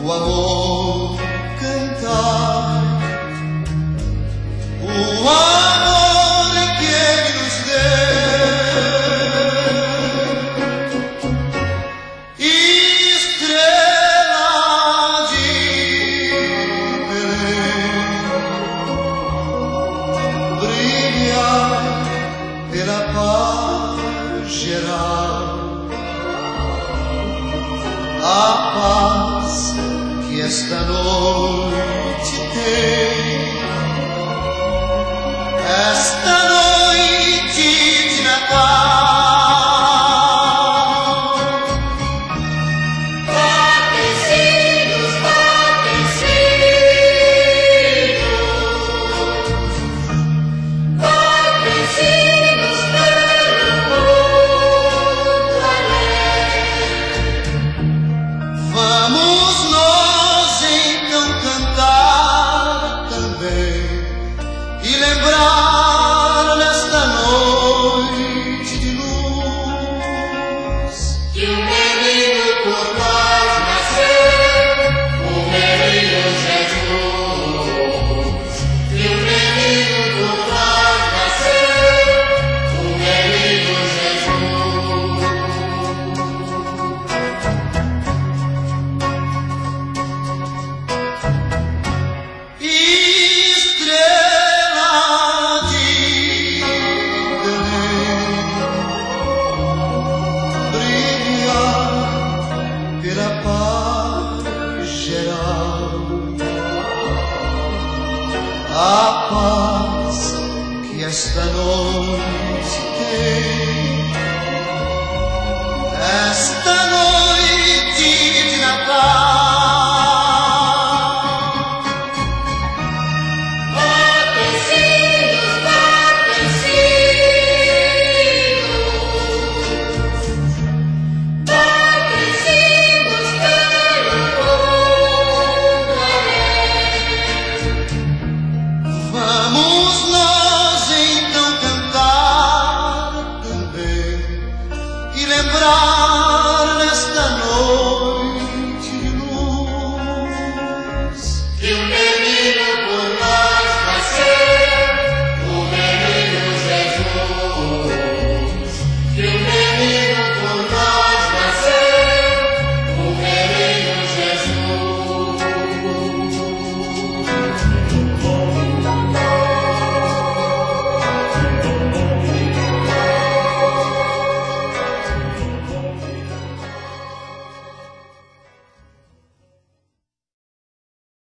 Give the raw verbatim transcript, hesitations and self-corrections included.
o amor cantar, o amor que Ele nos deu. Estrela de Belém, brilha pela paz geral, a paz que esta noite tem, esta noite de Natal. Batem sinos, batem sinos, batem sinos pelo mundo além. Vamos nós então cantar também e lembrar nesta noite de luz Que o menino por nós nasceu, o menino Jesus. Que o menino por nós nasceu, o menino Estrela de Belém, brilha pela paz geral, a paz que esta noite tem, esta noite de